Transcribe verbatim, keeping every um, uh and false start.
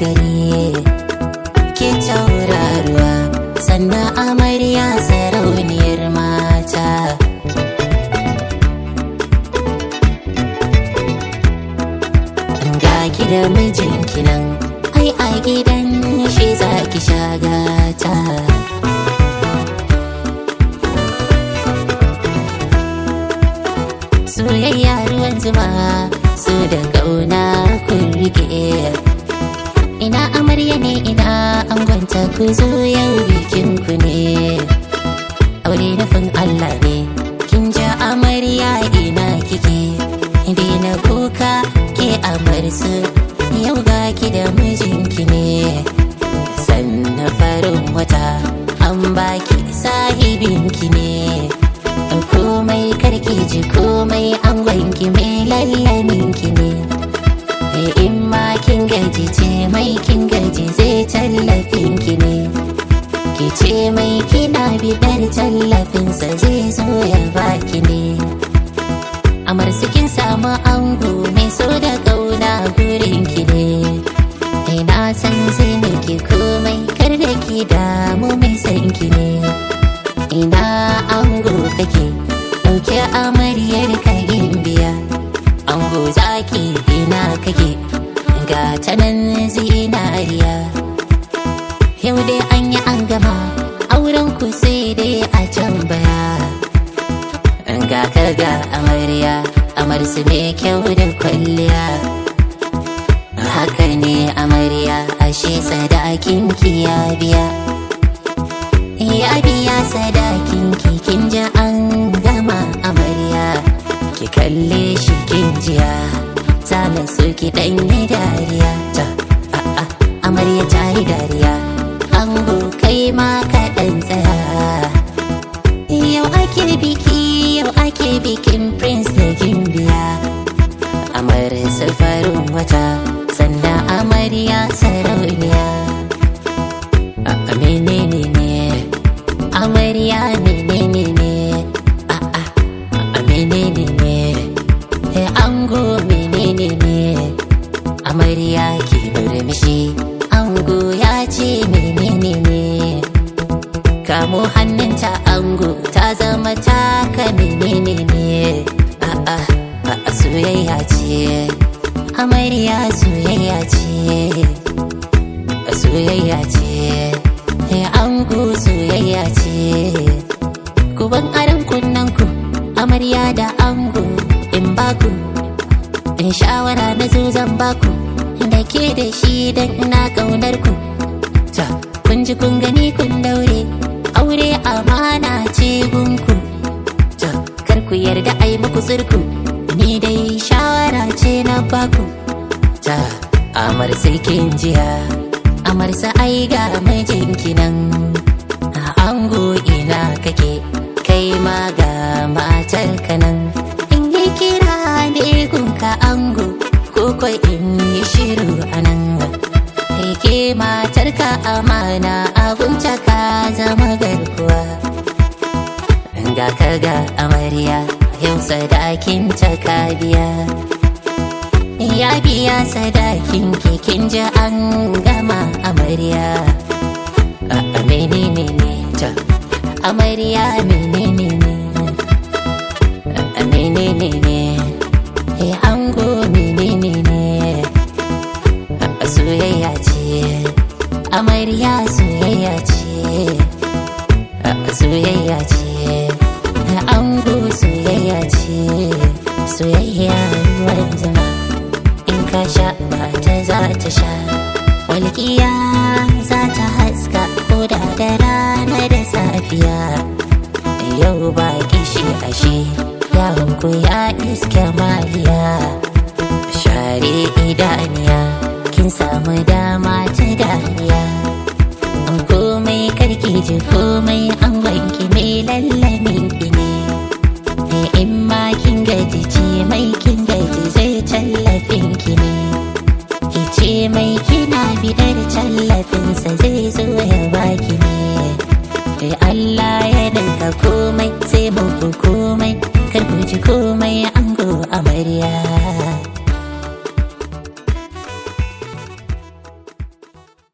gari, ke tauraruwa sannan amarya sarauniyar mata. Ga ki da mijinki nan, ai a gidan shi za ki sha gata. Soyayya ruwan zuma, so da ƙauna kun rike. Ina amarya ne ina angonta, ku zo yau bikin ku ne. Aure nufin Allah ne, kin ja amarya ina kike. Daina kuka ke amarsu, yau ga ki da mijinki ne. Sannan farin wata an baki sahibinki ne. Komai karki ji komai angonki mai lallaminki ne. In ma kin gaji ce mai kin gaji zai tallafinki ne. Ki ce mai kina bidar tallafinsa zai zo ya baki ne. Amarsu kin samu ango mai so da ƙauna gurinki ne. Ina san zai miki komai kar da ki damu mai sanki ne. Ina ango kake ɗauke amaryar ka biya. Ango zaki ina kake ga ta nan zinariya. Yau dai an yi an gama auren ku sai dai a can baya. Ga ka ga amarya amarsu mai kyau da kwalliya. Haka ne amarya ashe sadakin ki ya biya. Ya biya sadakin ki kin ji an gama amarya. Ki kalle shi kin jiya zanen so ki dan yi dariya. Ta a'a amarya ta yi dariya, ango kai ma ka dan tsaya. Yau ake biki yau ake bikin prince da gimbiya. Amarsa farin wata sannan amarya sarauniya. A'a menene ne amarya menene ne, a'a a'a menene ne, he ango menene ne. Amarya ki murmushi ango ya ce menene ne. Kamo hannunta ango ta zama taka menene ne. A'a a'a soyayya ce amarya soyayya ce, soyayya ce ango soyayya ce. Ku ban aron kunnen ku amarya da ango in baku, in shawara na zo zan baku da ke da shi dan ina kaunar ku. Ta kun ji kun gani kun daure, aure amana ce gunku. Ta kar ku yarda ai muku zurku, ni dai shawara ce na baku. Ta amar sai kin jiya amarsa ai ga mijinki nan. Ango ina kake kai ma ga matar ka nan. In yi kira ne gunka ango ko kwai in yi shiru anan. Ke matar ka amana abunta ka zama garkuwa. Ga ka ga amarya yau sadakin ta ka biya. Ya biya sadakin kin ji an gama amarya. A'a menene ne ta amarya menene ne, a'a menene ne, he ango menene ne. A'a soyayya ce amarya soyayya ce, a'a soyayya ce ango soyayya ce. Soyayya ruwan zuma in ka sha mata za ta sha. Walƙiya za ta haska ko da da rana da safiya. Yau ba kishi ashe yawon ku ya iske maliya. Share idaniya kin samu dama ta dariya. Komai karki ji komai an wanki mai lallamin ne. In ma kin gaji ce mai kin gaji zai tallafin ki ne. Ki ce mai kina bidar tallafinsa zai zo ya baki ne. Allah ya danka komai sai muku komai kar ku ji komai.